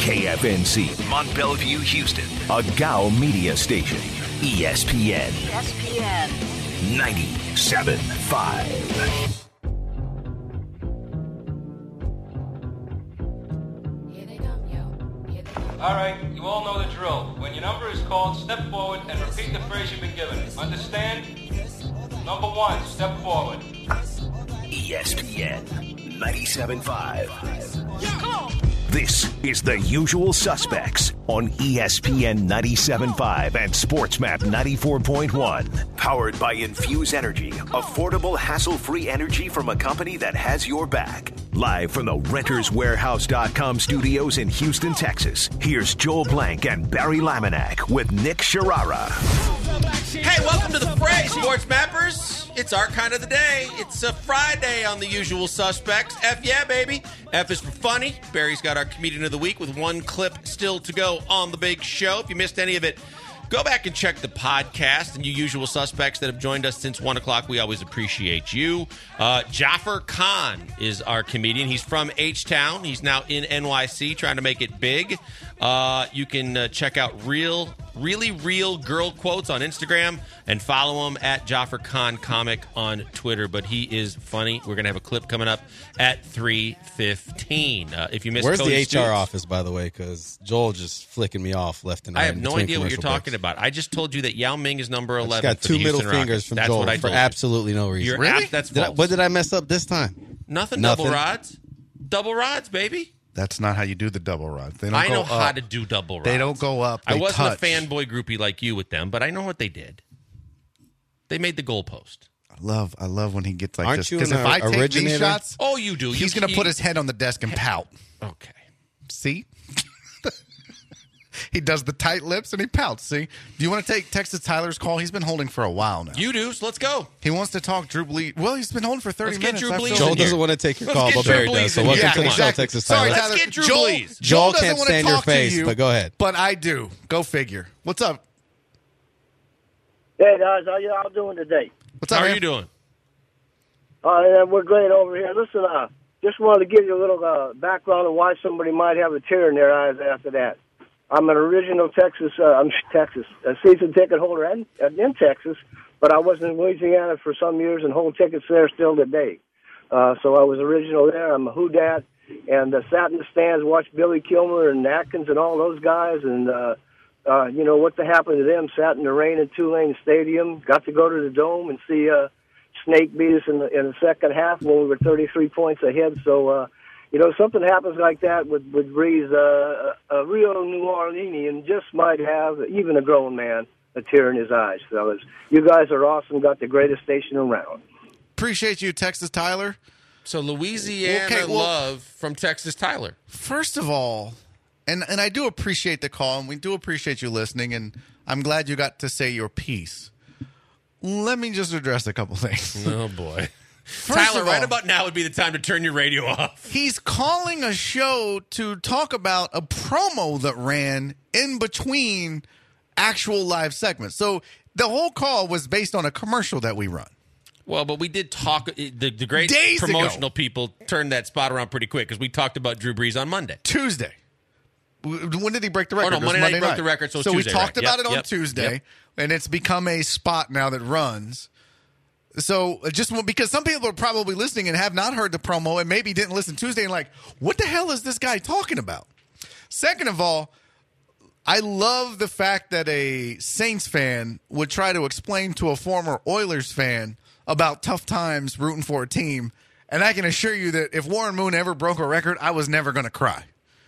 KFNC, Mont Bellevue, Houston, a GAO media station. ESPN 97.5. All right, you all know the drill. When your number is called, step forward and repeat the phrase you've been given. Understand? Number 1, step forward. ESPN 97.5. Yeah, come on. This is The Usual Suspects on ESPN 97.5 and SportsMap 94.1. Powered by Infuse Energy, affordable, hassle-free energy from a company that has your back. Live from the RentersWarehouse.com studios in Houston, Texas, here's Joel Blank and Barry Laminack with Nick Sharara. Hey, welcome to the fray, Sports Mappers. It's our kind of the day. It's a Friday on The Usual Suspects. F yeah, baby. F is for funny. Barry's got our comedian of the week with one clip still to go on the big show. If you missed any of it, go back and check the podcast. And you usual suspects that have joined us since 1 o'clock, we always appreciate you. Jaffer Khan is our comedian. He's from H-Town. He's now in NYC trying to make it big. You can check out really real girl quotes on Instagram and follow him at Jaffer Khan Comic on Twitter. But he is funny. We're going to have a clip coming up at 3:15. If you missed Where's Cody the HR Stoops, office, by the way? Because Joel just flicking me off left and right. I have no idea what you're talking about. I just told you that Yao Ming is number 11. Got for two the middle Houston fingers Rockets. from That's Joel what I for told you. absolutely no reason. Really? That's false. What did I mess up this time? Nothing. Nothing. Double rods. Double rods, baby. That's not how you do the double rods. They don't I go know up. how to do double rods. They don't go up. I They wasn't touch. a fanboy groupie like you with them, but I know what they did. They made the goalpost. I love when he gets like Aren't this. you Because an if I take originator? these shots, Oh, you do. he's going to put his head on the desk and pout. Okay. See? He does the tight lips and he pouts. See? Do you want to take Texas Tyler's call? He's been holding for a while now. You do, so let's go. He wants to talk Drew Bleed. Well, he's been holding for 30 Let's get minutes. Drew I Bleed feel Joel in like- here. doesn't want to take your Let's call, get but Drew Barry Blees does. So in welcome here. to the Yeah, show, exactly. Texas Sorry, Tyler. Tyler. Let's get Drew Joel, Blees. Joel doesn't can't want to stand your talk to face, you, but go ahead. But I do. Go figure. What's up? Hey guys, how y'all doing today? What's up, How are man? you doing? We're great over here. Listen, just wanted to give you a little background on why somebody might have a tear in their eyes after that. I'm an original Texas season ticket holder in Texas, but I was in Louisiana for some years and hold tickets there still today. So I was original there. I'm a Who-Dat, and sat in the stands, watched Billy Kilmer and Atkins and all those guys, and you know what happened to them. Sat in the rain at Tulane Stadium, got to go to the Dome and see Snake beat us in the second half when we were 33 points ahead. So, you know, something happens like that with Breeze, a real New Orleanian just might have, even a grown man, a tear in his eyes, fellas. You guys are awesome, got the greatest station around. Appreciate you, Texas Tyler. So Louisiana Okay, well- love from Texas Tyler. First of all, and I do appreciate the call, and we do appreciate you listening, and I'm glad you got to say your piece. Let me just address a couple things. Oh, boy. First Tyler, of all, right about now would be the time to turn your radio off. he's calling a show to talk about a promo that ran in between actual live segments. So the whole call was based on a commercial that we run. Well, but we did talk. The great Days ago. promotional people turned that spot around pretty quick because we talked about Drew Brees on Monday. Tuesday. When did he break the record? no, It was Monday night he broke the record, so we Tuesday, talked right. about Yep, it on yep, Tuesday, yep. and it's become a spot now that runs. So just because some people are probably listening and have not heard the promo and maybe didn't listen Tuesday and like, what the hell is this guy talking about? Second of all, I love the fact that a Saints fan would try to explain to a former Oilers fan about tough times rooting for a team. And I can assure you that if Warren Moon ever broke a record, I was never going to cry.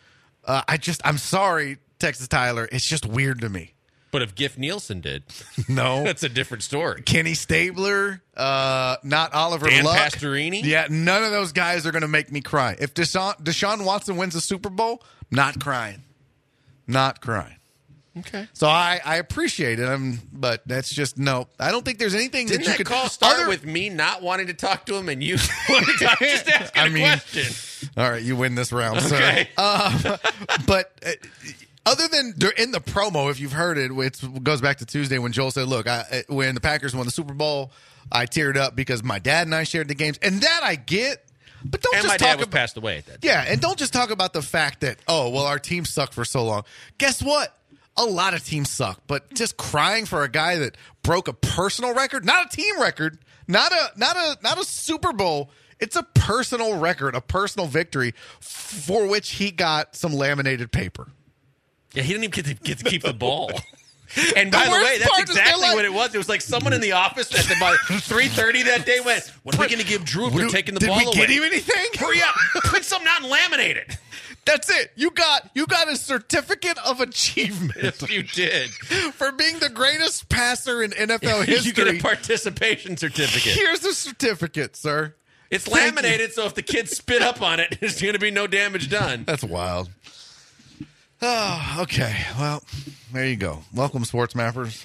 I'm sorry, Texas Tyler. It's just weird to me. But if Giff Nielsen did, No. that's a different story. Kenny Stabler, not Oliver Dan Luck. Pastorini? Yeah, none of those guys are going to make me cry. If Deshaun Watson wins the Super Bowl, not crying. Not crying. Okay. So I appreciate it, but that's just no. I don't think there's anything Didn't that you that could call start other- with me not wanting to talk to him and you wanting to talk? Just asking I a mean, question. All right, you win this round, Okay. sir. But other than in the promo, if you've heard it, it goes back to Tuesday when Joel said, look, when the Packers won the Super Bowl, I teared up because my dad and I shared the games. And that I get. But don't And just my talk dad was about passed away at that time. Yeah, and don't just talk about the fact that, oh, well, our team sucked for so long. Guess what? A lot of teams suck, but just crying for a guy that broke a personal record, not a team record, not a Super Bowl. It's a personal record, a personal victory for which he got some laminated paper. Yeah, he didn't even get to keep the ball. And by the worst way, that's part is they're exactly like- what it was. It was like someone in the office at about 3:30 that day went, "What are we going to give Drew for taking the ball away? Did we get him anything? Hurry up! Print something out and laminate it." That's it. You got a certificate of achievement Yes, you did. for being the greatest passer in NFL history. You get a participation certificate. Here's the certificate, sir. It's Thank you. laminated, so if the kids spit up on it, there's going to be no damage done. That's wild. Oh, okay. Well, there you go. Welcome, Sports Mappers.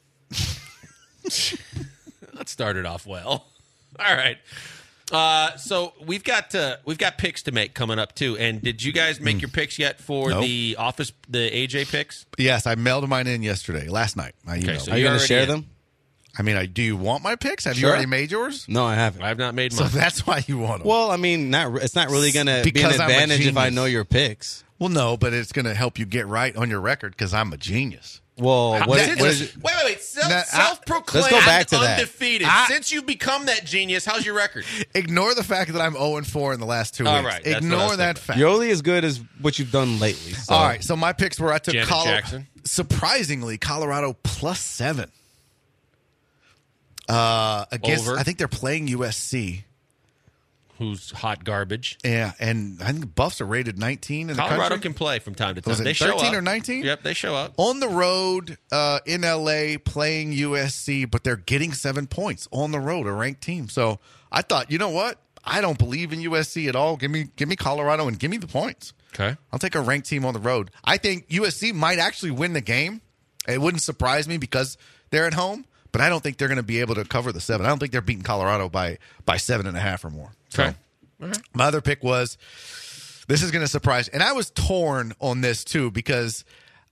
That started off well. All right. So we've got picks to make coming up too. And did you guys make your picks yet for Nope. the AJ picks? Yes, I mailed mine in last night. I emailed. so Are you going already to share in. them? I mean, do you want my picks? Have you Sure. already made yours? No, I haven't. I've not made So mine. that's why you want them. Well, I mean, it's not really going to be an Because I'm a advantage if I genius. know your picks. Well, no, but it's going to help you get right on your record because I'm a genius. Well, what Since- is it? Wait. Now, Self-proclaimed let's go back to that. undefeated. Since you become that genius, how's your record? Ignore the fact that I'm 0-4 in the last 2 All weeks. right, that's what I Ignore was that thinking. fact. You're only as good as what you've done lately. So. All right, so my picks were I took Janet Jackson. surprisingly Colorado +7. Against Over. I think they're playing USC. Who's hot garbage? Yeah, and I think Buffs are rated 19 in the Colorado country. can play from time to time. Was it They show 13 up. or 19? Yep, they show up. On the road in LA playing USC, but they're getting 7 points on the road, a ranked team. So I thought, you know what? I don't believe in USC at all. Give me Colorado and give me the points. Okay. I'll take a ranked team on the road. I think USC might actually win the game. It wouldn't surprise me because they're at home, but I don't think they're going to be able to cover the 7. I don't think they're beating Colorado by 7.5 or more. So Okay. my other pick was, this is going to surprise, and I was torn on this too because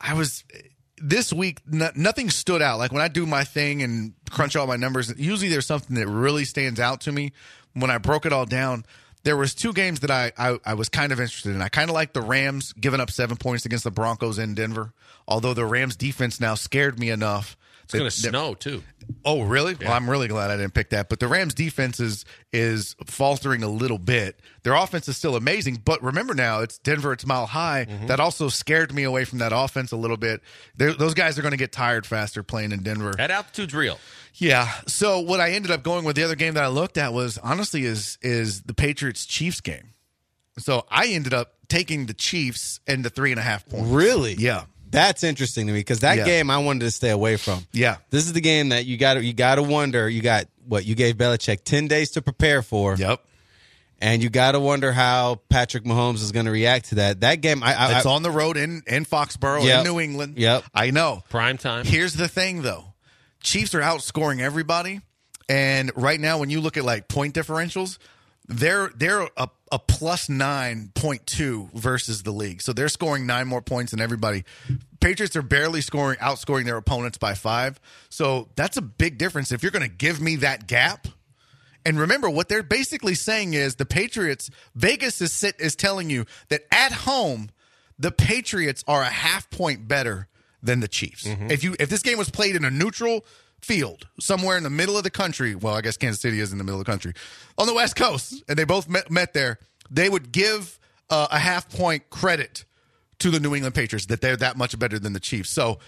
this week nothing stood out. Like when I do my thing and crunch all my numbers, usually there's something that really stands out to me. When I broke it all down, there was 2 games that I was kind of interested in. I kind of like the Rams giving up 7 points against the Broncos in Denver, although the Rams defense now scared me enough. It's going to snow, too. Oh, really? Well, I'm really glad I didn't pick that. But the Rams' defense is faltering a little bit. Their offense is still amazing. But remember now, it's Denver, it's Mile High. Mm-hmm. That also scared me away from that offense a little bit. Those guys are going to get tired faster playing in Denver. That altitude's real. Yeah. So what I ended up going with, the other game that I looked at was, honestly, is the Patriots-Chiefs game. So I ended up taking the Chiefs and the 3.5 points. Really? Yeah. That's interesting to me because that Yeah. game I wanted to stay away from. Yeah. This is the game that you got to wonder. You got what you gave Belichick 10 days to prepare for. Yep. And you got to wonder how Patrick Mahomes is going to react to that. That game, It's on the road in Foxborough, Yep. in New England. Yep. I know. Prime time. Here's the thing, though. Chiefs are outscoring everybody. And right now, when you look at like point differentials, they're a plus 9.2 versus the league. So they're scoring 9 more points than everybody. Patriots are barely outscoring their opponents by 5. So that's a big difference. If you're going to give me that gap, and remember what they're basically saying is the Patriots, Vegas is telling you that at home, the Patriots are a half point better than the Chiefs. If this game was played in a neutral field somewhere in the middle of the country, well, I guess Kansas City is in the middle of the country, on the West Coast, and they both met there, they would give a half point credit to the New England Patriots that they're that much better than the Chiefs. So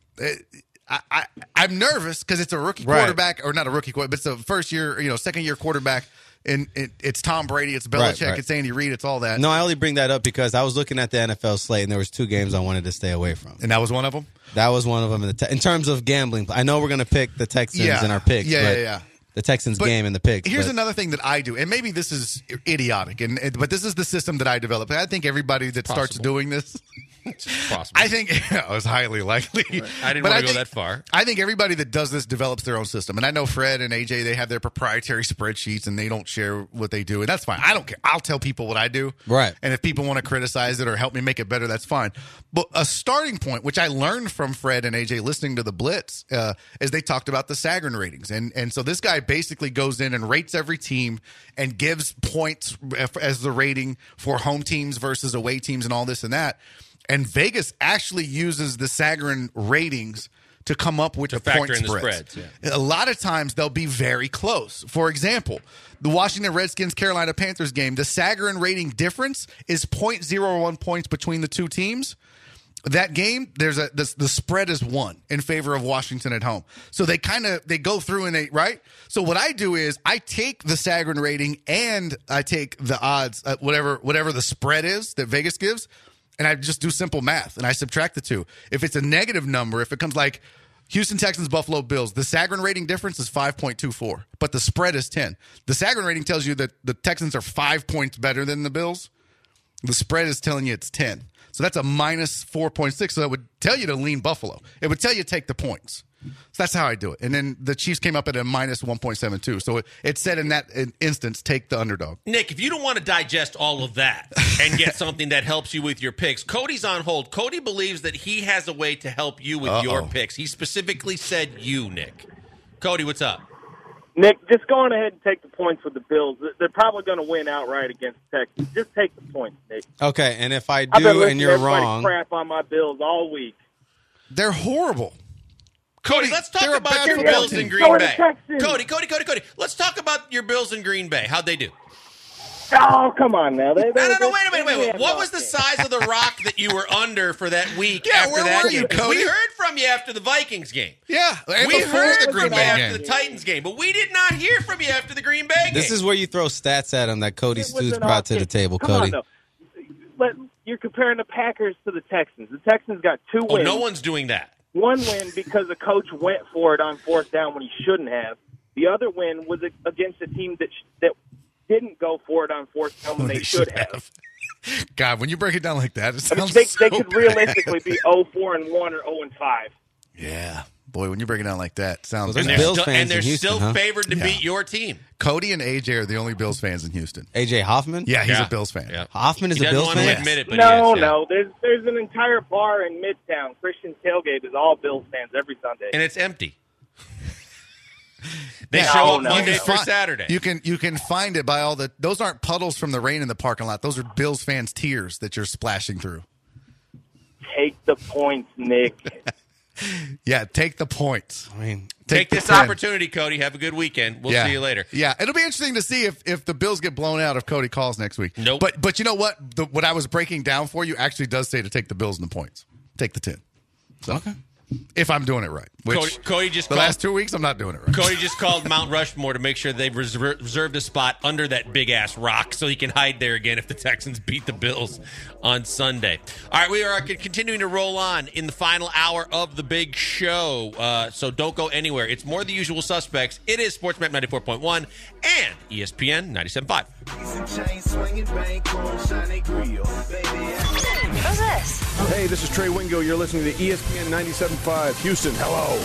I'm nervous because it's a rookie quarterback, or not a rookie quarterback, but it's a second year quarterback. And it's Tom Brady, it's Belichick, Right. it's Andy Reid, it's all that. No, I only bring that up because I was looking at the NFL slate and there was 2 games I wanted to stay away from. And that was one of them? That was one of them in terms of gambling. I know we're going to pick the Texans Yeah. in our picks. Yeah, but yeah. The Texans But game in the picks. Here's but another thing that I do, and maybe this is idiotic, but this is the system that I developed. I think everybody that starts Possible. doing this It's possible. I think it was highly likely. I didn't want to go that far. I think everybody that does this develops their own system. And I know Fred and AJ, they have their proprietary spreadsheets and they don't share what they do. And that's fine. I don't care. I'll tell people what I do. Right. And if people want to criticize it or help me make it better, that's fine. But a starting point, which I learned from Fred and AJ listening to the Blitz, is they talked about the Sagarin ratings. And so this guy basically goes in and rates every team and gives points as the rating for home teams versus away teams and all this and that. And Vegas actually uses the Sagarin ratings to come up with the point factor in spreads. the spreads. Yeah. A lot of times they'll be very close. For example, the Washington Redskins Carolina Panthers game, the Sagarin rating difference is 0.01 points between the two teams. That game, the spread is 1 in favor of Washington at home. So they go through and right. So what I do is I take the Sagarin rating and I take the odds, whatever the spread is that Vegas gives. And I just do simple math, and I subtract the two. If it's a negative number, if it comes like Houston Texans, Buffalo Bills, the Sagarin rating difference is 5.24, but the spread is 10. The Sagarin rating tells you that the Texans are 5 points better than the Bills. The spread is telling you it's 10. So that's a minus 4.6. So that would tell you to lean Buffalo. It would tell you to take the points. So that's how I do it. And then the Chiefs came up at a minus 1.72. So it said in that instance, take the underdog. Nick, if you don't want to digest all of that and get something that helps you with your picks, Cody's on hold. Cody believes that he has a way to help you with your picks. He specifically said you, Nick. Cody, what's up? Nick, just go on ahead and take the points with the Bills. They're probably going to win outright against Texas. Just take the points, Nick. Okay, and if I I've been do listening and to you're everybody wrong. crap on my Bills all week. They're horrible. Cody, let's talk they're a about bad your football Bills team. in Green Bay. Texans. Cody. Let's talk about your Bills in Green Bay. How'd they do? Oh, come on now. No, wait a minute. What was the size of the rock that you were under for that week after where that were you, game? Cody? We heard from you after the Vikings game. Yeah, and We before heard the from Green you Bay after game. the Titans game, but we did not hear from you after the Green Bay game. This is where you throw stats at him that Cody It was Stu's an brought to off the game. table, Come Cody. on, but you're comparing the Packers to the Texans. The Texans got 2 wins. no one's doing that. 1 win because the coach went for it on 4th down when he shouldn't have. The other win was against a team that didn't go for it on 4th down when they should have. God, when you break it down like that, it I mean, sounds they could realistically be 0-4-1 or 0-5. Yeah. Boy, when you break it down like that, it sounds Well, And there's they're Bills still, fans and they're in Houston, still huh? favored to Yeah. beat your team. Cody and AJ are the only Bills fans in Houston. AJ Hoffman? Yeah, he's a Bills fan. Yeah. Hoffman is He a doesn't Bills want to fan? admit it, but No, he is, yeah. no. There's an entire bar in Midtown. Christian Tailgate is all Bills fans every Sunday. And it's empty. They Yeah. show No, up no. Monday You through can fi- Saturday. You can find it by all the. Those aren't puddles from the rain in the parking lot. Those are Bills fans' tears that you're splashing through. Take the points, Nick. Yeah, take the points. I mean, Take the this 10. opportunity, Cody. Have a good weekend. We'll Yeah. see you later. Yeah, it'll be interesting to see if the Bills get blown out if Cody calls next week. Nope. But you know what? What I was breaking down for you actually does say to take the Bills and the points. Take the 10. So, okay. If I'm doing it right. Which Cody just the called, last 2 weeks, I'm not doing it right. Cody just called Mount Rushmore to make sure they've reserved a spot under that big-ass rock so he can hide there again if the Texans beat the Bills on Sunday. All right, we are continuing to roll on in the final hour of the big show, so don't go anywhere. It's more the usual suspects. It is SportsMap 94.1 and ESPN 97.5. Who's this? Hey, this is Trey Wingo. You're listening to ESPN 97.5 Houston. Hello.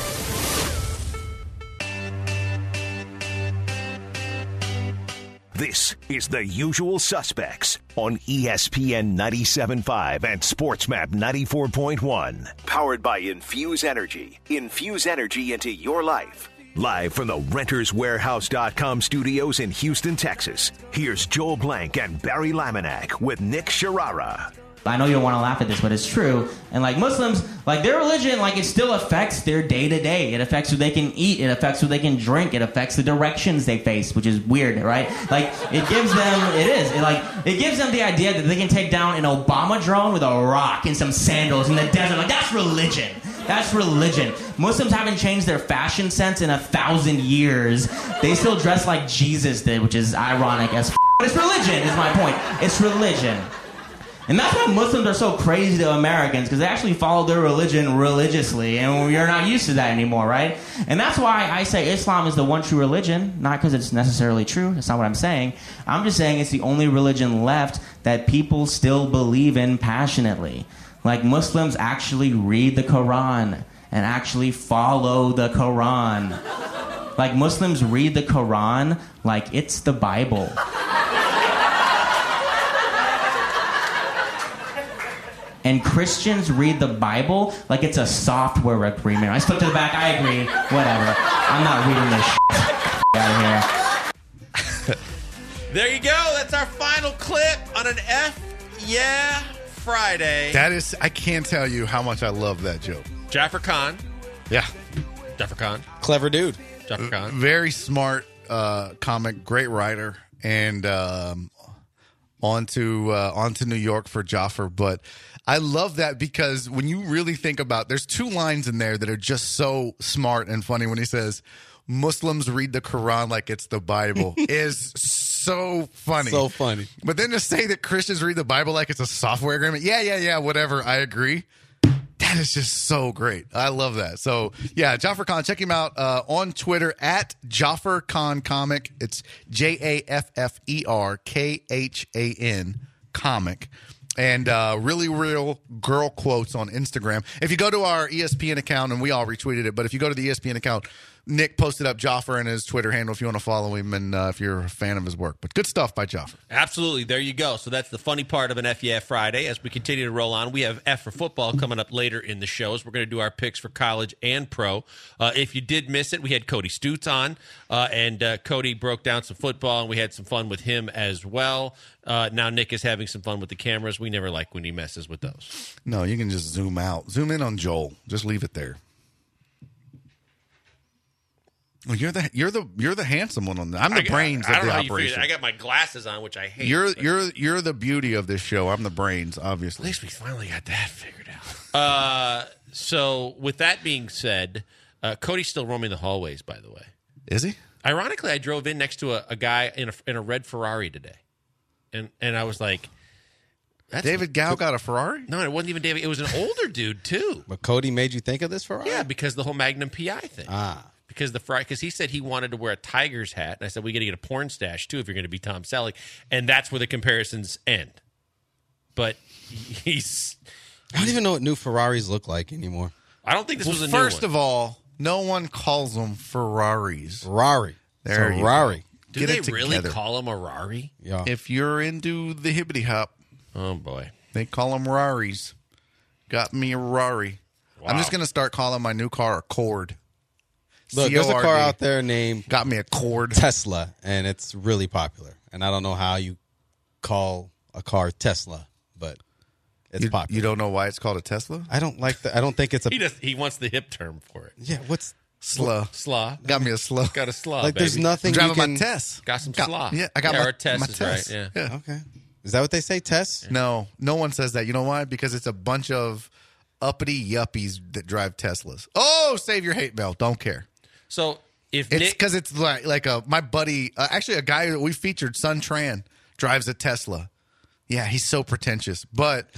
This is The Usual Suspects on ESPN 97.5 and SportsMap 94.1. Powered by Infuse Energy. Infuse energy into your life. Live from the RentersWarehouse.com studios in Houston, Texas. Here's Joel Blank and Barry Laminack with Nick Sharara. I know you don't want to laugh at this, but it's true. And like Muslims, like their religion, like it still affects their day-to-day. It affects who they can eat. It affects who they can drink. It affects the directions they face, which is weird, right? Like it gives them, it gives them the idea that they can take down an Obama drone with a rock and some sandals in the desert. Like that's religion. That's religion. Muslims haven't changed their fashion sense in 1,000 years. They still dress like Jesus did, which is ironic as f***. But it's religion, is my point. It's religion. And that's why Muslims are so crazy to Americans, because they actually follow their religion religiously, and we're not used to that anymore, right? And that's why I say Islam is the one true religion, not because it's necessarily true. That's not what I'm saying. I'm just saying it's the only religion left that people still believe in passionately. Like, Muslims actually read the Quran and actually follow the Quran. Like, Muslims read the Quran like it's the Bible. And Christians read the Bible like it's a software agreement. I spoke to the back. I agree. Whatever. I'm not reading this shit out of here. There you go. That's our final clip on an F Yeah Friday. That is, I can't tell you how much I love that joke. Jaffer Khan. Yeah. Jaffer Khan. Clever dude. Jaffer Khan. Very smart comic, great writer, and on to New York for Jaffer. But I love that because when you really think about, there's two lines in there that are just so smart and funny. When he says, Muslims read the Quran like it's the Bible is so funny. So funny. But then to say that Christians read the Bible like it's a software agreement, yeah, whatever, I agree. That is just so great. I love that. So, yeah, Jaffer Khan, check him out on Twitter at Jaffer Khan Comic. It's JAFFERKHAN Comic. And really real girl quotes on Instagram. If you go to our ESPN account, and we all retweeted it, but if you go to the ESPN account, Nick posted up Jaffer and his Twitter handle if you want to follow him and if you're a fan of his work. But good stuff by Jaffer. Absolutely. There you go. So that's the funny part of an F Yeah Friday. As we continue to roll on, we have F for football coming up later in the shows. We're going to do our picks for college and pro. If you did miss it, we had Cody Stutz on, and Cody broke down some football, and we had some fun with him as well. Now Nick is having some fun with the cameras. We never like when he messes with those. No, you can just zoom out. Zoom in on Joel. Just leave it there. Well, you're the handsome one on that. I'm the brains of the operation. I got my glasses on, which I hate. You're the beauty of this show. I'm the brains, obviously. At least we finally got that figured out. So with that being said, Cody's still roaming the hallways. By the way, is he? Ironically, I drove in next to a guy in a red Ferrari today, and I was like, David Gow got a Ferrari? No, it wasn't even David. It was an older dude too. But Cody made you think of this Ferrari? Yeah, because the whole Magnum PI thing. Because he said he wanted to wear a Tigers hat, and I said we got to get a porn stash too if you're going to be Tom Selleck, and that's where the comparisons end. But I don't even know what new Ferraris look like anymore. I don't think this was a new one. First of all, no one calls them Ferraris. Ferrari. There you Ferrari. Do they really call them a Rari? Yeah. If you're into the hippity hop, oh boy, they call them Raris. Got me a Rari. Wow. I'm just going to start calling my new car a Cord. Look, there's a car out there named Got me a Cord Tesla, and it's really popular. And I don't know how you call a car Tesla, but it's popular. You don't know why it's called a Tesla? I don't like that. I don't think it's a. He wants the hip term for it. Yeah, what's Slaw? Got me a slaw. Got a slaw. Like baby. There's nothing. I'm you driving can... my Tess. Got some slaw. Yeah, I got my Tess. My Is Tess. right. Yeah. Okay. Is that what they say, Tess? No one says that. You know why? Because it's a bunch of uppity yuppies that drive Teslas. Oh, save your hate mail. Don't care. So if it's because it's like my buddy, actually a guy that we featured, Sun Tran, drives a Tesla. Yeah, he's so pretentious. But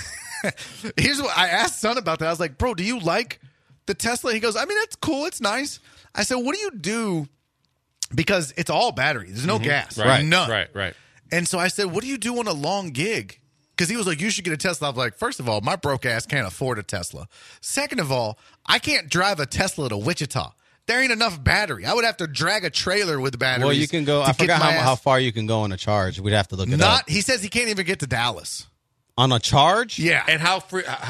here's what I asked Sun about that. I was like, bro, do you like the Tesla? He goes, I mean, that's cool. It's nice. I said, what do you do? Because it's all battery. There's no gas. Right. None. Right. And so I said, what do you do on a long gig? Because he was like, you should get a Tesla. I was like, first of all, my broke ass can't afford a Tesla. Second of all, I can't drive a Tesla to Wichita. There ain't enough battery. I would have to drag a trailer with batteries. Well, you can go. I forgot how far you can go on a charge. We'd have to look it up. He says he can't even get to Dallas. On a charge? Yeah. And how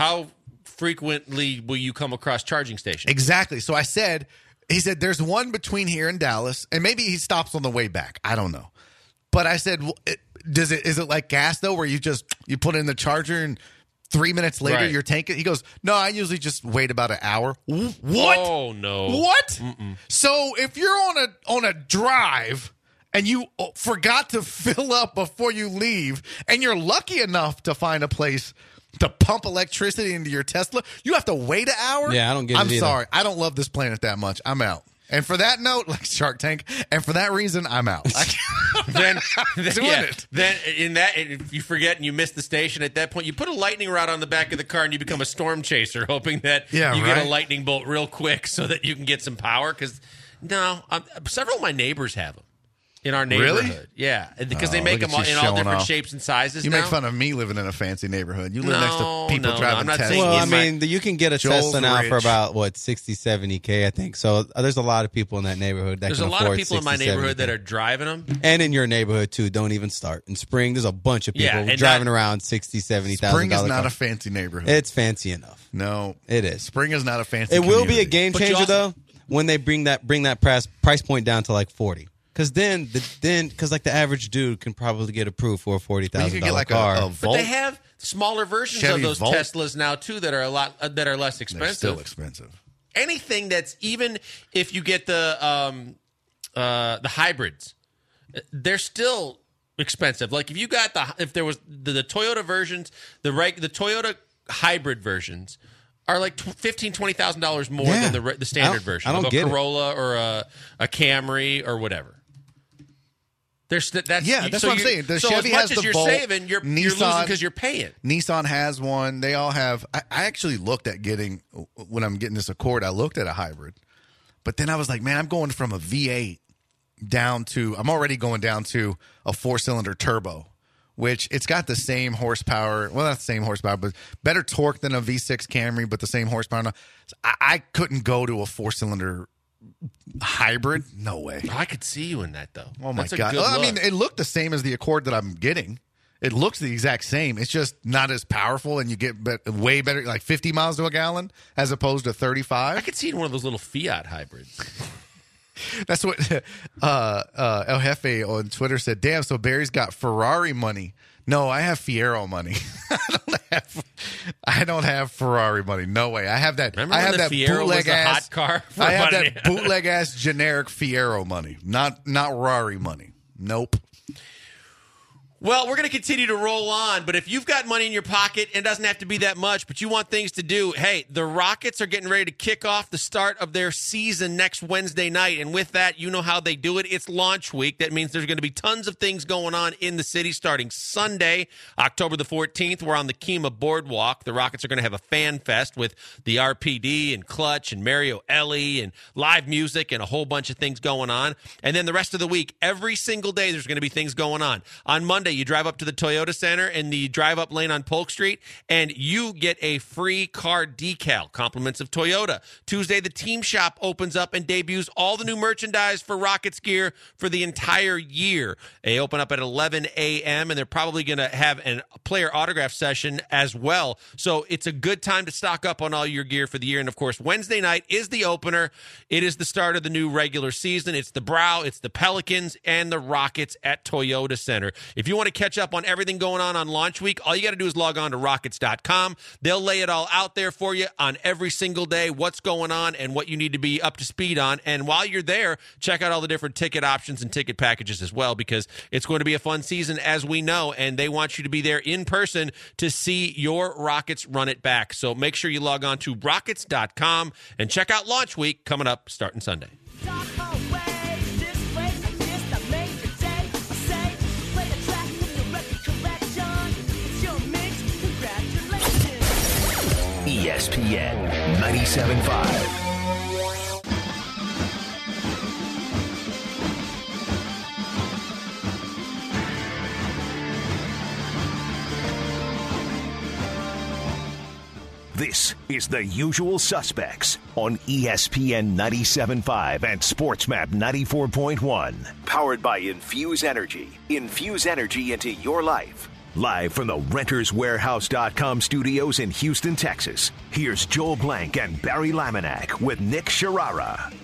frequently will you come across charging stations? Exactly. So he said, there's one between here and Dallas, and maybe he stops on the way back. I don't know. But I said, is it like gas, though, where you put in the charger and 3 minutes later you're tanking? He goes, no, I usually just wait about an hour. What? Oh, no. What? Mm-mm. So if you're on a drive and you forgot to fill up before you leave, and you're lucky enough to find a place to pump electricity into your Tesla, you have to wait an hour? Yeah, I don't get it either. I'm sorry. I don't love this planet that much. I'm out. And for that note, like Shark Tank, and for that reason, I'm out. Then doing it. Then if you forget and you miss the station, at that point, you put a lightning rod on the back of the car and you become a storm chaser, hoping that you get a lightning bolt real quick so that you can get some power. Because several of my neighbors have them. In our neighborhood. Really? Yeah. Because they make them in all different shapes and sizes You now. make fun of me living in a fancy neighborhood. You live next to people driving I'm not Tesla. saying Well, I mean, you can get a Joel's Tesla now rich. for about, 60, 70K, I think. So there's a lot of people in that neighborhood that There's can a lot afford of people in my 60, neighborhood 70K. that are driving them. And in your neighborhood, too. Don't even start. In Spring, there's a bunch of people and driving around $60,000, $70,000. Spring is not a cars. fancy neighborhood. It's fancy enough. No. It is. Spring is not a fancy It will be a community. game But you changer, also- though, when they bring that price point down to like 40. Because the average dude can probably get approved for a $40,000 You could get like car. a But Volt. they have smaller versions Chevy of those Volt. Teslas now too that are less They're expensive. still expensive. Anything that's even if you get the hybrids, they're still expensive. Like if you got if there was the Toyota versions, the Toyota hybrid versions are like $15,000-$20,000 more than the standard version. I don't of a get it. Corolla or a Camry or whatever. That's what I'm saying. The so Chevy as much has as the you're Volt, saving, you're losing because you're paying. Nissan has one. They all have. I actually looked at when I'm getting this Accord, I looked at a hybrid. But then I was like, man, I'm going from a V8 I'm already going down to a 4-cylinder turbo, which it's got the same horsepower. Well, not the same horsepower, but better torque than a V6 Camry, but the same horsepower. I couldn't go to a 4-cylinder hybrid. No way. I could see you in that, though. Oh, my That's a God. good Well, I look. mean, it looked the same as the Accord that I'm getting. It looks the exact same. It's just not as powerful, and you get way better, like 50 miles to a gallon as opposed to 35. I could see it in one of those little Fiat hybrids. That's what El Jefe on Twitter said. Damn, so Barry's got Ferrari money. No, I have Fiero money. I don't have Ferrari money. No way. I have that. Remember I when have the that Fiero bootleg was the ass hot car for I have money? that bootleg ass generic Fiero money. Not Rari money. Nope. Well, we're going to continue to roll on, but if you've got money in your pocket, it doesn't have to be that much, but you want things to do, hey, the Rockets are getting ready to kick off the start of their season next Wednesday night, and with that, you know how they do it. It's launch week. That means there's going to be tons of things going on in the city starting Sunday, October the 14th. We're on the Kemah Boardwalk. The Rockets are going to have a fan fest with the RPD and Clutch and Mario Ellie and live music and a whole bunch of things going on. And then the rest of the week, every single day, there's going to be things going on. On Monday, you drive up to the Toyota Center in the drive-up lane on Polk Street, and you get a free car decal, compliments of Toyota. Tuesday, the Team Shop opens up and debuts all the new merchandise for Rockets gear for the entire year. They open up at 11 a.m., and they're probably going to have a player autograph session as well. So it's a good time to stock up on all your gear for the year. And, of course, Wednesday night is the opener. It is the start of the new regular season. It's the Brow, it's the Pelicans, and the Rockets at Toyota Center. If you want to catch up on everything going on launch week, all you got to do is log on to rockets.com. They'll lay it all out there for you on every single day, what's going on and what you need to be up to speed on. And while you're there, check out all the different ticket options and ticket packages as well, because it's going to be a fun season, as we know, and they want you to be there in person to see your Rockets run it back. So make sure you log on to rockets.com and check out launch week coming up starting Sunday. ESPN 97.5. This is The Usual Suspects on ESPN 97.5 and SportsMap 94.1. Powered by Infuse Energy. Infuse energy into your life. Live from the RentersWarehouse.com studios in Houston, Texas, here's Joel Blank and Barry Laminack with Nick Sharara.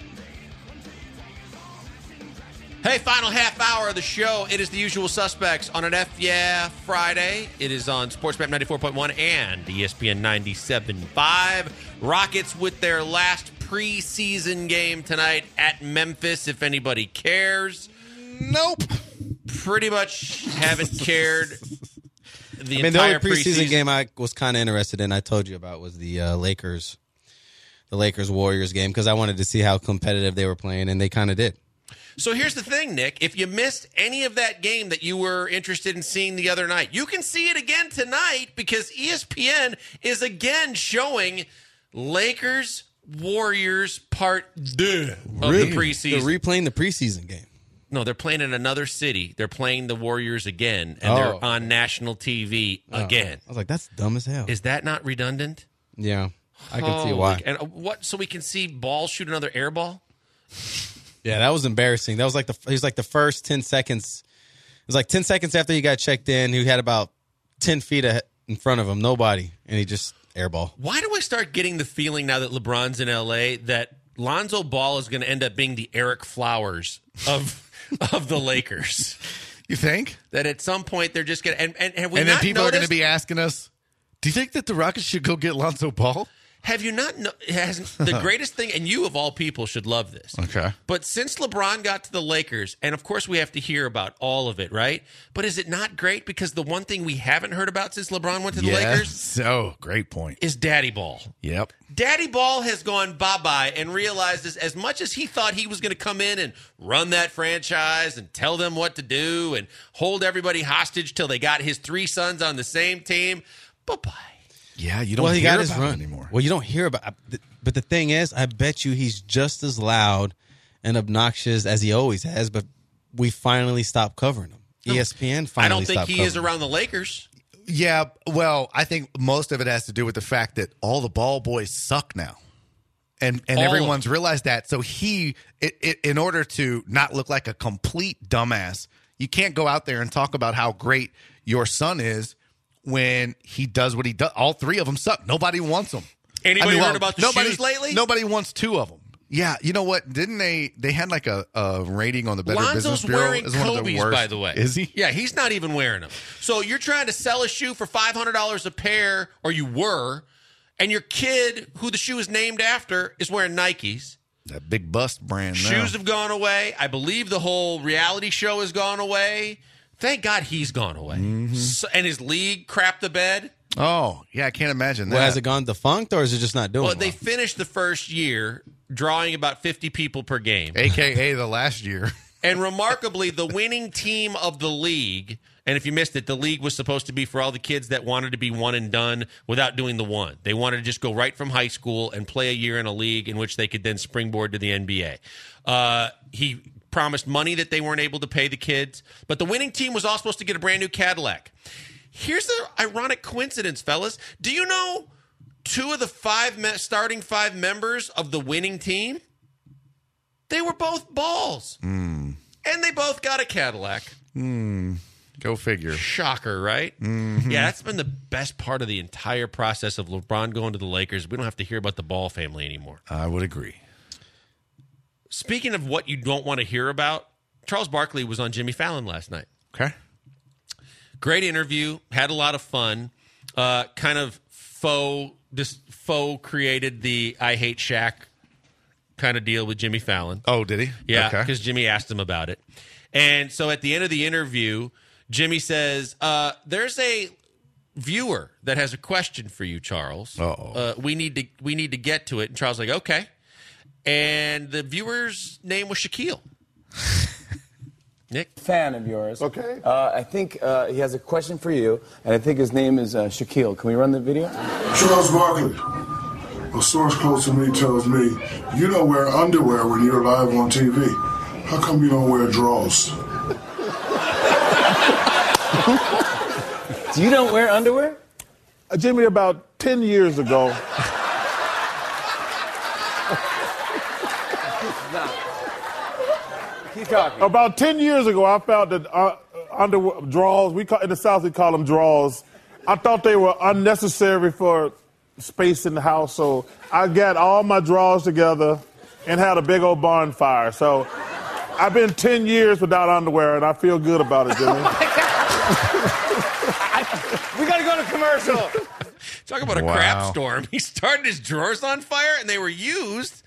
Hey, final half hour of the show. It is The Usual Suspects on an F Yeah Friday. It is on SportsMap 94.1 and ESPN 97.5. Rockets with their last preseason game tonight at Memphis, if anybody cares. Nope. Pretty much haven't cared the the entire only preseason preseason game I was kind of interested in, I told you about, was the Lakers the Lakers-Warriors game because I wanted to see how competitive they were playing, and they kind of did. So here's the thing, Nick. If you missed any of that game that you were interested in seeing the other night, you can see it again tonight because ESPN is again showing Lakers-Warriors Part 2 of the preseason. They're replaying the preseason game. No, they're playing in another city. They're playing the Warriors again, and they're on national TV again. I was like, that's dumb as hell. Is that not redundant? Yeah, I can see why. And what? So we can see Ball shoot another air ball? Yeah, that was embarrassing. That was like the first 10 seconds. It was like 10 seconds after he got checked in. He had about 10 feet in front of him, nobody, and he just airball. Why do I start getting the feeling now that LeBron's in LA that Lonzo Ball is going to end up being the Eric Flowers of the Lakers? You think that at some point they're just going to and then people are going to be asking us, do you think that the Rockets should go get Lonzo Ball? Have you not? The greatest thing, and you of all people should love this. Okay. But since LeBron got to the Lakers, and of course we have to hear about all of it, right? But is it not great? Because the one thing we haven't heard about since LeBron went to the Lakers. So great point. Is Daddy Ball. Yep. Daddy Ball has gone bye-bye and realized as much as he thought he was going to come in and run that franchise and tell them what to do and hold everybody hostage till they got his 3 sons on the same team, bye-bye. Yeah, you don't hear about it anymore. Well, you don't hear about it. But the thing is, I bet you he's just as loud and obnoxious as he always has, but we finally stopped covering him. ESPN finally stopped covering him. I don't think he is around the Lakers. Yeah, well, I think most of it has to do with the fact that all the ball boys suck now. And everyone's realized that. So in order to not look like a complete dumbass, you can't go out there and talk about how great your son is when he does what he does. All 3 of them suck. Nobody wants them. Anybody heard about the shoes lately? Nobody wants 2 of them. Yeah, you know what? Didn't they had like a rating on the Better Business Bureau? Wearing Kobe's, by the way. Is he? Yeah, he's not even wearing them. So you're trying to sell a shoe for $500 a pair, or you were, and your kid, who the shoe is named after, is wearing Nikes. That big bust brand. Shoes have gone away. I believe the whole reality show has gone away. Thank God he's gone away. Mm-hmm. So, and his league crapped the bed. Oh, yeah, I can't imagine that. Well, has it gone defunct, or is it just not doing well? They finished the first year drawing about 50 people per game. AKA the last year. And remarkably, the winning team of the league, and if you missed it, the league was supposed to be for all the kids that wanted to be one and done without doing the one. They wanted to just go right from high school and play a year in a league in which they could then springboard to the NBA. He promised money that they weren't able to pay the kids, but the winning team was all supposed to get a brand new Cadillac. Here's the ironic coincidence, fellas. Do you know 2 of the starting 5 members of the winning team? They were both balls. And they both got a Cadillac. Go figure. Shocker, right? Mm-hmm. Yeah, that's been the best part of the entire process of LeBron going to the Lakers. We don't have to hear about the Ball family anymore. I would agree. Speaking of what you don't want to hear about, Charles Barkley was on Jimmy Fallon last night. Okay. Great interview. Had a lot of fun. Kind of faux created the I Hate Shaq kind of deal with Jimmy Fallon. Oh, did he? Yeah, Okay. because Jimmy asked him about it. And so at the end of the interview, Jimmy says, there's a viewer that has a question for you, Charles. We need to get to it. And Charles was like, okay. And the viewer's name was Shaquille. Nick? Fan of yours. Okay. I think he has a question for you, and I think his name is Shaquille. Can we run the video? Charles Barkley. A source close to me tells me you don't wear underwear when you're live on TV. How come you don't wear drawers? You don't wear underwear? Jimmy, about 10 years ago. Keep talking. About 10 years ago, I found that underwear drawers, in the South we call them drawers. I thought they were unnecessary for space in the house, so I got all my drawers together and had a big old bonfire. So I've been 10 years without underwear, and I feel good about it, Jimmy. We got to go to commercial. Talk about a crap storm. He started his drawers on fire, and they were used.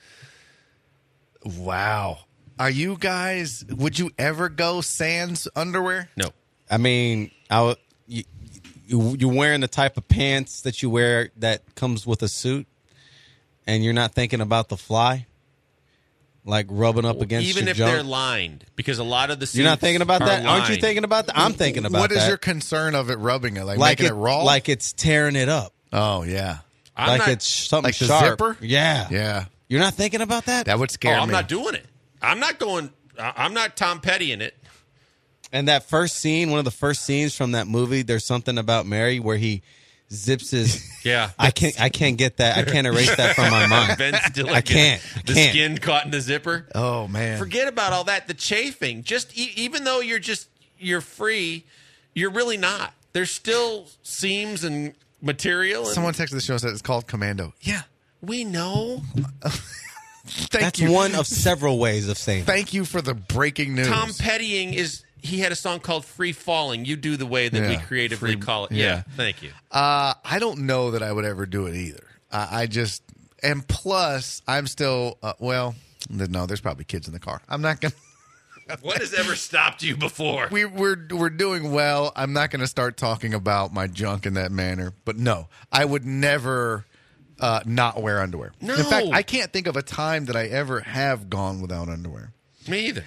Wow. Are you guys, would you ever go sans underwear? No. I mean, you're wearing the type of pants that you wear that comes with a suit. and you're not thinking about the fly, like rubbing up against even your if junk? they're lined, because a lot of the suits You're not thinking about are that? Aren't you lined. thinking about that? I'm thinking about that. What is your concern of it rubbing it? Like making it raw? Like it's tearing it up. Oh, yeah. It's something like the sharp. zipper? Yeah. Yeah. You're not thinking about that? That would scare me. I'm not doing it. I'm not Tom Petty in it. And that first scene, one of the first scenes from that movie, there's something about Mary where he zips his. Yeah, I can't get that. I can't erase that from my mind. Ben Stiller I can't. The skin caught in the zipper. Oh man! Forget about all that. The chafing. Just even though you're free, you're really not. There's still seams and material. And Someone texted the show and said it's called Commando. Yeah, we know. Thank you. That's one of several ways of saying. Thank you for the breaking news. Tom Pettying is. He had a song called Free Falling. You do the way that we creatively call it. Yeah, thank you. I don't know that I would ever do it either. I just, and plus, I'm still, no, there's probably kids in the car. I'm not going to. What has ever stopped you before? We're doing well. I'm not going to start talking about my junk in that manner. But no, I would never not wear underwear. No. In fact, I can't think of a time that I ever have gone without underwear. Me either.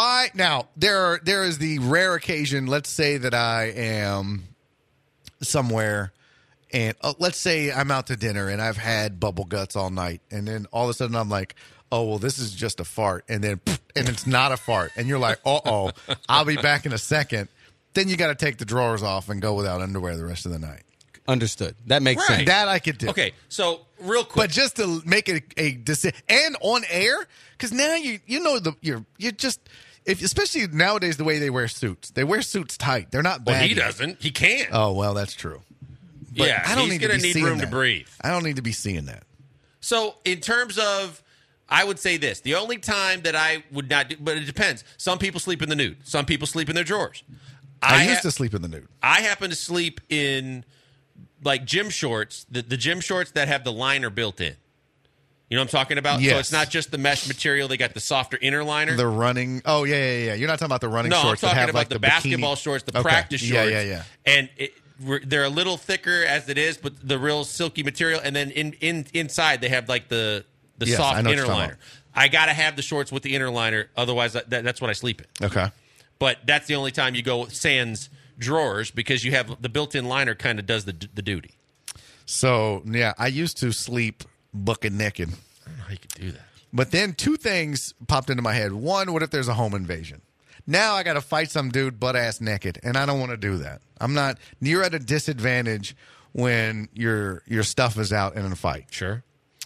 There is the rare occasion, let's say that I am somewhere and let's say I'm out to dinner and I've had bubble guts all night and then all of a sudden I'm like, oh, well, this is just a fart. And then, and it's not a fart. And you're like, uh-oh, I'll be back in a second. Then you got to take the drawers off and go without underwear the rest of the night. Understood. That makes sense. That I could do. Okay, so real quick. But just to make it a decision and on air, because now you're just especially nowadays the way they wear suits. They wear suits tight. They're not baggy. Well, he doesn't. He can't. Oh well, that's true. But yeah, I don't he's need going to need room that. to breathe. I don't need to be seeing that. So in terms of, I would say this: the only time that I would not do, but it depends. Some people sleep in the nude. Some people sleep in their drawers. I used to sleep in the nude. I happen to sleep in like gym shorts, the gym shorts that have the liner built in. You know what I'm talking about? Yes. So it's not just the mesh material. They got the softer inner liner. The running. Oh, yeah. You're not talking about the running shorts. No, I'm talking that have, about like, the bikini. basketball shorts, the practice shorts. Yeah. And they're a little thicker as it is, but the real silky material. And then inside they have like the Yes, soft I know what inner you're talking liner. I got to have the shorts with the inner liner. Otherwise, that's what I sleep in. Okay. But that's the only time you go with sans drawers because you have the built-in liner kind of does the duty. So, yeah, I used to sleep bucket naked. I don't know how you could do that. But then two things popped into my head. One, what if there's a home invasion? Now I got to fight some dude butt-ass naked, and I don't want to do that. You're at a disadvantage when your stuff is out in a fight. Sure.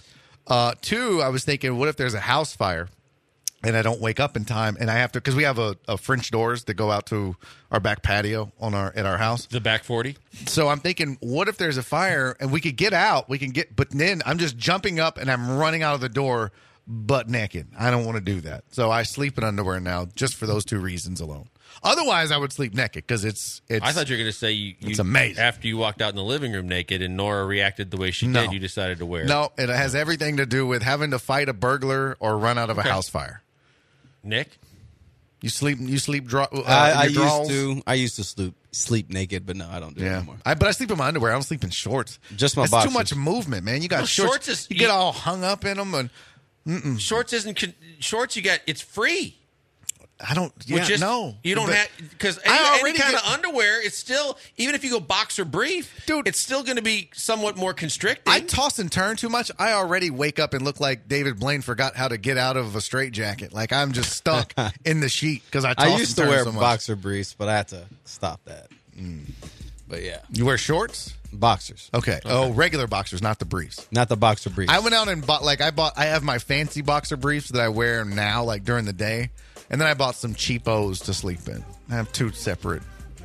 Two, I was thinking, what if there's a house fire and I don't wake up in time and I have to, because we have a French doors that go out to our back patio at our house. The back 40. So I'm thinking, what if there's a fire and we could get out? But then I'm just jumping up and I'm running out of the door butt naked. I don't want to do that. So I sleep in underwear now just for those two reasons alone. Otherwise, I would sleep naked because it's. I thought you were going to say it's amazing. After you walked out in the living room naked and Nora reacted the way she did, you decided to wear it. No, it has everything to do with having to fight a burglar or run out of a house fire. Nick, you sleep. I used to sleep naked, but no, I don't do it anymore. But I sleep in my underwear. I don't sleep in shorts. Just my That's boxers. too much movement, man. You got shorts. You get all hung up in them, and shorts isn't shorts. You got it's free. I don't. Yeah, no, you don't have because any kind of underwear. It's still even if you go boxer brief, dude. It's still going to be somewhat more constricting. I toss and turn too much. I already wake up and look like David Blaine forgot how to get out of a straitjacket. Like I'm just stuck in the sheet because I used to wear boxer briefs, but I had to stop that. But yeah, you wear shorts, boxers. Okay. Oh, regular boxers, not the briefs, not the boxer briefs. I went out and bought I have my fancy boxer briefs that I wear now, like during the day. And then I bought some cheapos to sleep in. I have two separate.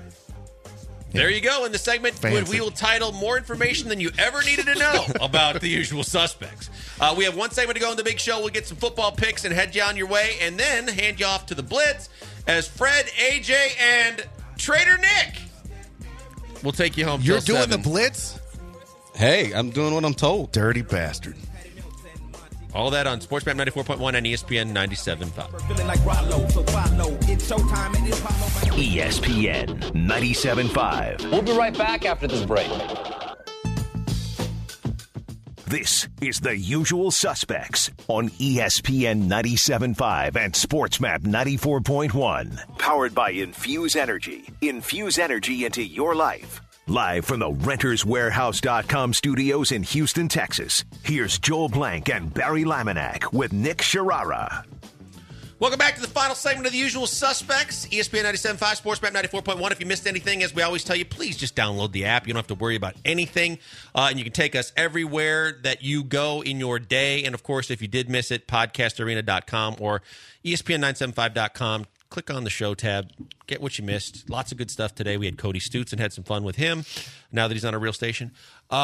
There you go. In the segment, we will title More Information Than You Ever Needed to Know About the Usual Suspects. We have one segment to go in the big show. We'll get some football picks and head you on your way, and then hand you off to the Blitz as Fred, AJ, and Trader Nick will take you home. You're doing 7. the Blitz? Hey, I'm doing what I'm told. Dirty bastard. All that on Sportsmap 94.1 and ESPN 97.5. ESPN 97.5. We'll be right back after this break. This is The Usual Suspects on ESPN 97.5 and SportsMap 94.1. Powered by Infuse Energy. Infuse energy into your life. Live from the RentersWarehouse.com studios in Houston, Texas. Here's Joel Blank and Barry Laminack with Nick Sharara. Welcome back to the final segment of The Usual Suspects, ESPN 97.5, SportsMap 94.1. If you missed anything, as we always tell you, please just download the app. You don't have to worry about anything, and you can take us everywhere that you go in your day. And, of course, if you did miss it, podcastarena.com or ESPN975.com. Click on the show tab. Get what you missed. Lots of good stuff today. We had Cody Stutz and had some fun with him now that he's on a real station.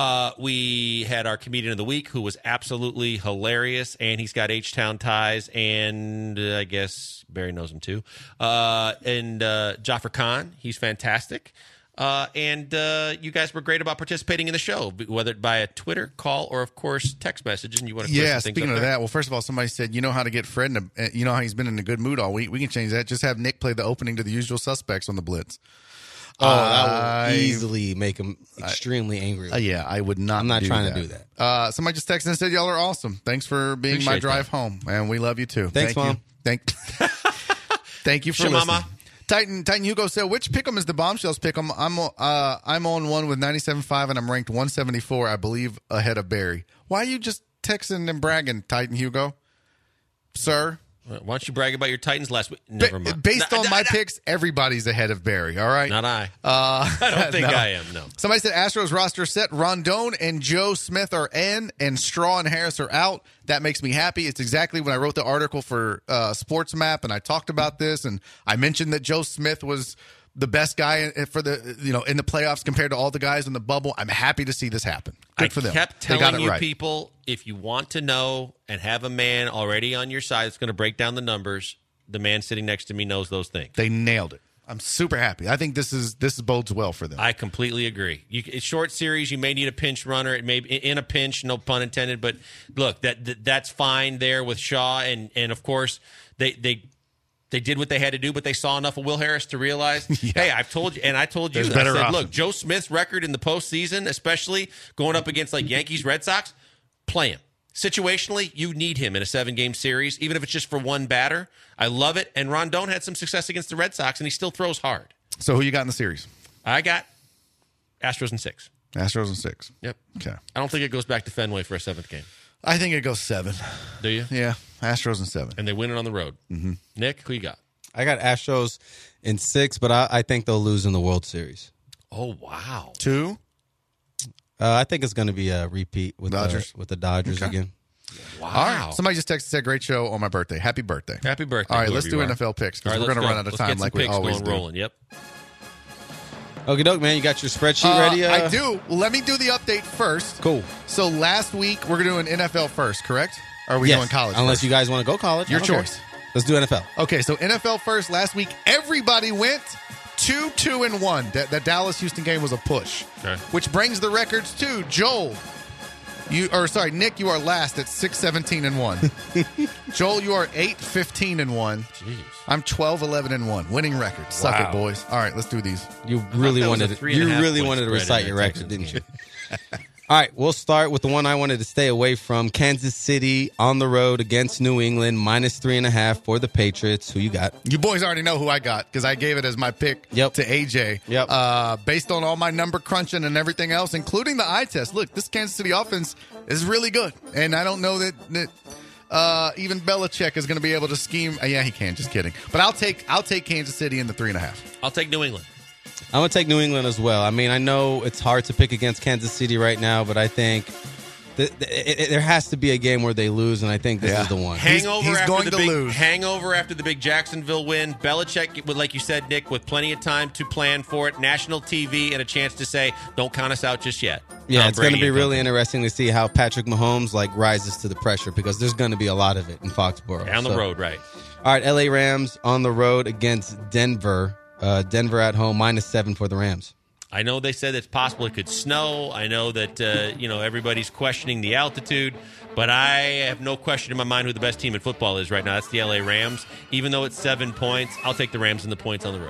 We had our comedian of the week who was absolutely hilarious, and he's got H-Town ties, and I guess Barry knows him too. And Jaffer Khan, he's fantastic. And you guys were great about participating in the show, whether by a Twitter call or, of course, text message. And you want to clear some things speaking up of there? that, well, first of all, somebody said, you know how to get Fred, you know how he's been in a good mood all week. We can change that. Just have Nick play the opening to The Usual Suspects on the Blitz. Oh, that will easily make him extremely angry. Yeah, I would not. I'm not trying to do that. Somebody just texted and said, y'all are awesome. Thanks for being Appreciate my drive that. home, and we love you too. Thanks, Mom. Thank you for listening. Titan Hugo said, which pick'em is the Bombshells pick'em? I'm on one with 97.5, and I'm ranked 174, I believe, ahead of Barry. Why are you just texting and bragging, Titan Hugo? Sir? Why don't you brag about your Titans last week? Never mind. Based on my picks, everybody's ahead of Barry, all right? Not I. I don't think I am, no. Somebody said Astros roster set. Rondon and Joe Smith are in, and Straw and Harris are out. That makes me happy. It's exactly when I wrote the article for SportsMap, and I talked about this, and I mentioned that Joe Smith was the best guy for the in the playoffs compared to all the guys in the bubble. I'm happy to see this happen. Good for them. I kept They got telling it you right. people, if you want to know and have a man already on your side that's going to break down the numbers, the man sitting next to me knows those things. They nailed it. I'm super happy. I think this bodes well for them. I completely agree. It's short series. You may need a pinch runner. It may in a pinch, no pun intended. But look, that's fine there with Shaw, and of course they did what they had to do, but they saw enough of Will Harris to realize, hey, I've told you, and I told you, There's I better said, options. look, Joe Smith's record in the postseason, especially going up against like Yankees, Red Sox, play him. Situationally, you need him in a 7-game series, even if it's just for one batter. I love it. And Rondon had some success against the Red Sox, and he still throws hard. So who you got in the series? I got Astros in 6. Astros in 6. Yep. Okay. I don't think it goes back to Fenway for a 7th game. I think it goes 7. Do you? Yeah, Astros in 7. And they win it on the road. Mm-hmm. Nick, who you got? I got Astros in 6, but I think they'll lose in the World Series. Oh, wow. 2? I think it's going to be a repeat with Dodgers? the Dodgers again. Wow. All right. Somebody just texted, said, great show on my birthday. Happy birthday. Happy birthday. All right, let's whoever do you are. NFL picks All because right, we're going to let's run out of go. time Let's like get some we picks always going do. rolling. Yep. Okie doke, man. You got your spreadsheet ready? I do. Let me do the update first. Cool. So last week, we're doing NFL first, correct? Or are we Yes, doing college unless first? you guys want to go college. Your I don't care. choice. Let's do NFL. Okay, so NFL first. Last week, everybody went 2-2-1. That Dallas-Houston game was a push. Okay. Which brings the records to Joel. Nick, you are last at 6-17-1. Joel, you are 8-15-1. Jeez. I'm 12-11-1. Winning record. Suck it, boys. All right, let's do these. You really that was wanted a to. 3.5 You really point wanted to spread recite in your that record, Texans didn't you? All right, we'll start with the one I wanted to stay away from. Kansas City on the road against New England, -3.5 for the Patriots. Who you got? You boys already know who I got because I gave it as my pick to AJ. Yep. Based on all my number crunching and everything else, including the eye test. Look, this Kansas City offense is really good. And I don't know that even Belichick is going to be able to scheme. Yeah, he can. Just kidding. But I'll take Kansas City in the 3.5. I'll take New England. I'm going to take New England as well. I mean, I know it's hard to pick against Kansas City right now, but I think there has to be a game where they lose, and I think this is the one. Hangover he's after going the to big lose. hangover after the big Jacksonville win. Belichick, like you said, Nick, with plenty of time to plan for it. National TV and a chance to say, "Don't count us out just yet." Yeah, Tom it's going to Brady be and really company. interesting to see how Patrick Mahomes rises to the pressure because there's going to be a lot of it in Foxborough. On the road, right? All right, LA Rams on the road against Denver. Denver at home, -7 for the Rams. I know they said it's possible it could snow. I know that everybody's questioning the altitude, but I have no question in my mind who the best team in football is right now. That's the LA Rams. Even though it's 7 points, I'll take the Rams and the points on the road.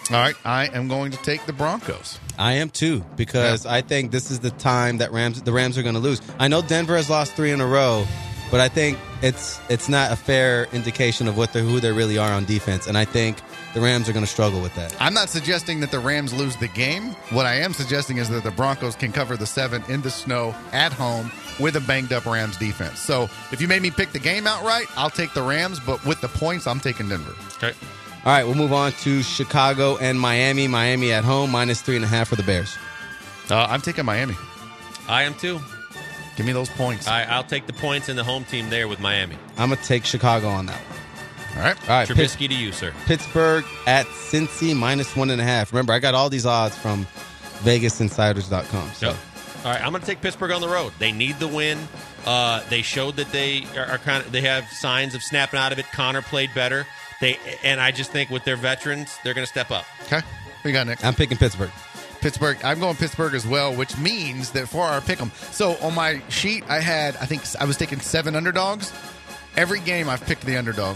All right, I am going to take the Broncos. I am too, because I think this is the time that the Rams are going to lose. I know Denver has lost 3 in a row, but I think it's not a fair indication of who they really are on defense, and I think the Rams are going to struggle with that. I'm not suggesting that the Rams lose the game. What I am suggesting is that the Broncos can cover the 7 in the snow at home with a banged-up Rams defense. So if you made me pick the game outright, I'll take the Rams, but with the points, I'm taking Denver. Okay. All right, we'll move on to Chicago and Miami. Miami at home, -3.5 for the Bears. I'm taking Miami. I am too. Give me those points. I'll take the points and the home team there with Miami. I'm going to take Chicago on that one. All right. Trubisky to you, sir. Pittsburgh at Cincy, -1.5. Remember, I got all these odds from VegasInsiders.com. So. Yep. All right, I'm going to take Pittsburgh on the road. They need the win. They showed that they are they have signs of snapping out of it. Connor played better. And I just think with their veterans, they're going to step up. Okay. What you got next? I'm picking Pittsburgh. I'm going Pittsburgh as well, which means that for our pick'em. So on my sheet, I was taking 7 underdogs. Every game I've picked the underdog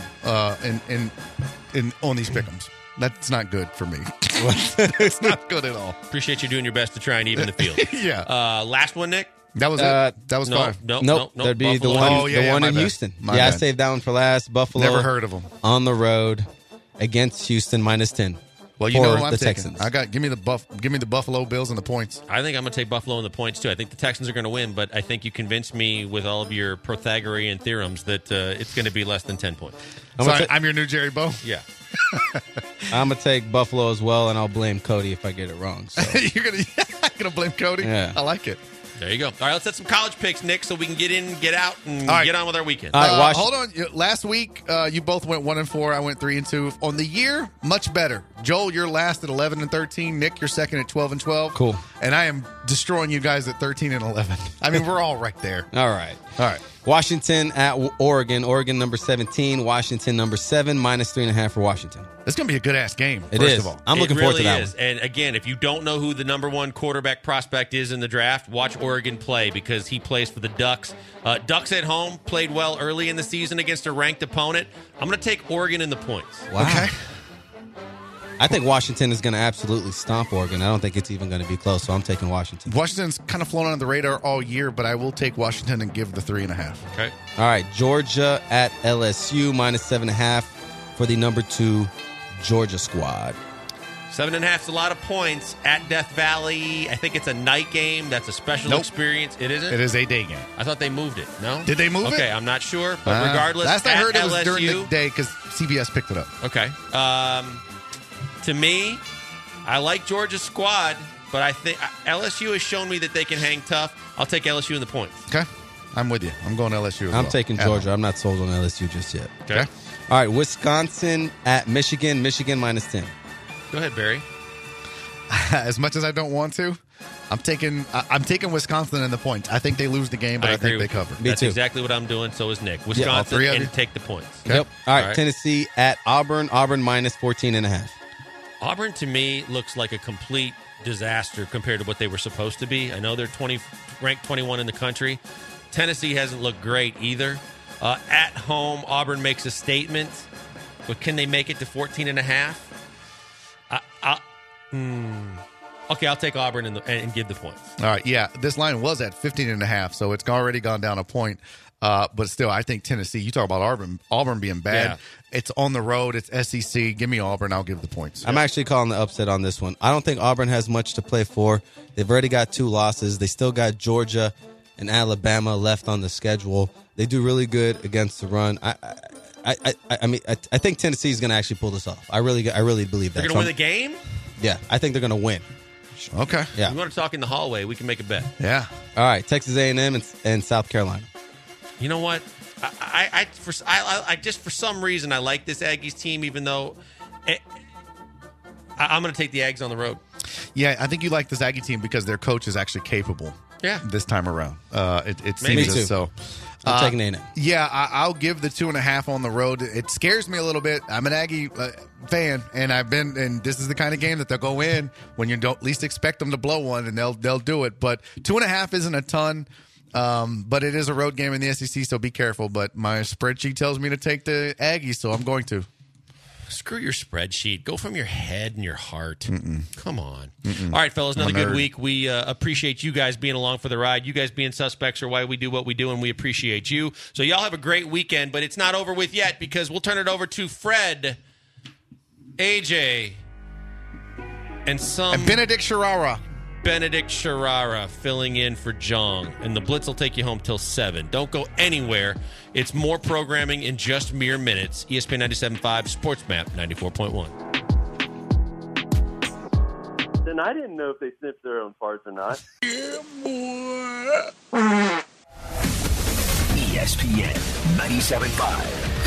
in on these pick'ems. That's not good for me. It's not good at all. Appreciate you doing your best to try and even the field. Yeah. Last one, Nick? That was it. That was 5. Nope. That'd be Buffalo. the one in bad. Houston. My I bad. saved that one for last. Buffalo. Never heard of them. On the road against Houston, -10. Well, you know for who I'm the taking. Texans. Give me the Buffalo Bills and the points. I think I'm going to take Buffalo and the points, too. I think the Texans are going to win, but I think you convinced me with all of your Pythagorean theorems that it's going to be less than 10 points. I'm your new Jerry Bow? Yeah. I'm going to take Buffalo as well, and I'll blame Cody if I get it wrong. So. You're going to blame Cody? Yeah. I like it. There you go. All right, let's set some college picks, Nick, so we can get in, get out, and get on with our weekend. All right, hold on. Last week, you both went 1-4. I went 3-2. On the year, much better. Joel, you're last at 11-13. Nick, you're second at 12-12. Cool. And I am destroying you guys at 13-11. I mean, we're all right there. All right. All right. Washington at Oregon. Oregon number 17. Washington number 7. -3.5 for Washington. It's going to be a good-ass game, It first is. of all. I'm looking forward to that one. And again, if you don't know who the number 1 quarterback prospect is in the draft, watch Oregon play because he plays for the Ducks. Ducks at home played well early in the season against a ranked opponent. I'm going to take Oregon in the points. Wow. Okay. I think Washington is going to absolutely stomp Oregon. I don't think it's even going to be close, so I'm taking Washington. Washington's kind of flown under the radar all year, but I will take Washington and give the 3.5. Okay. All right, Georgia at LSU, -7.5 for the number 2 Georgia squad. 7.5 is a lot of points at Death Valley. I think it's a night game. That's a special experience. It isn't? It is a day game. I thought they moved it. No? Did they move it? Okay, I'm not sure. But regardless, last I at heard it was LSU, during the day because CBS picked it up. Okay. To me, I like Georgia's squad, but I think LSU has shown me that they can hang tough. I'll take LSU in the points. Okay. I'm with you. I'm going LSU as I'm well. taking Georgia. I'm not sold on LSU just yet. Okay. All right, Wisconsin at Michigan. Michigan -10. Go ahead, Barry. As much as I don't want to, I'm taking Wisconsin in the points. I think they lose the game, but I think they cover. That's too. exactly what I'm doing. So is Nick. all Wisconsin three of and you? take the points. Okay. Yep. All right, Tennessee at Auburn. Auburn -14.5. Auburn, to me, looks like a complete disaster compared to what they were supposed to be. I know they're ranked 21 in the country. Tennessee hasn't looked great either. At home, Auburn makes a statement, but can they make it to 14.5? Okay, I'll take Auburn and give the points. All right, yeah. This line was at 15.5, so it's already gone down a point. But still, I think Tennessee, you talk about Auburn being bad. Yeah. It's on the road. It's SEC. Give me Auburn. I'll give the points. I'm actually calling the upset on this one. I don't think Auburn has much to play for. They've already got 2 losses. They still got Georgia and Alabama left on the schedule. They do really good against the run. I think Tennessee is going to actually pull this off. I really believe that. They're going to win the game? Yeah, I think they're going to win. Okay. Yeah. If you want to talk in the hallway, we can make a bet. Yeah. All right, Texas A&M and South Carolina. You know what? I just for some reason I like this Aggies team, even though I'm going to take the Aggies on the road. Yeah, I think you like this Aggie team because their coach is actually capable. Yeah. This time around, it Maybe. seems Me too. so. I'm taking A&M. Yeah, I'll give the 2.5 on the road. It scares me a little bit. I'm an Aggie fan, and this is the kind of game that they'll go in when you don't least expect them to blow one, and they'll do it. But 2.5 isn't a ton, but it is a road game in the SEC, so be careful. But my spreadsheet tells me to take the Aggies, so I'm going to. Screw your spreadsheet. Go from your head and your heart. Come on. All right, fellas, another good week. We appreciate you guys being along for the ride. You guys being suspects are why we do what we do, and we appreciate you. So y'all have a great weekend, but it's not over with yet because we'll turn it over to Fred, AJ, and Benedict Sharara. Benedict Sharara filling in for Jong. And the Blitz will take you home till 7. Don't go anywhere. It's more programming in just mere minutes. ESPN 97.5, Sports Map 94.1. Then I didn't know if they sniffed their own farts or not. ESPN 97.5.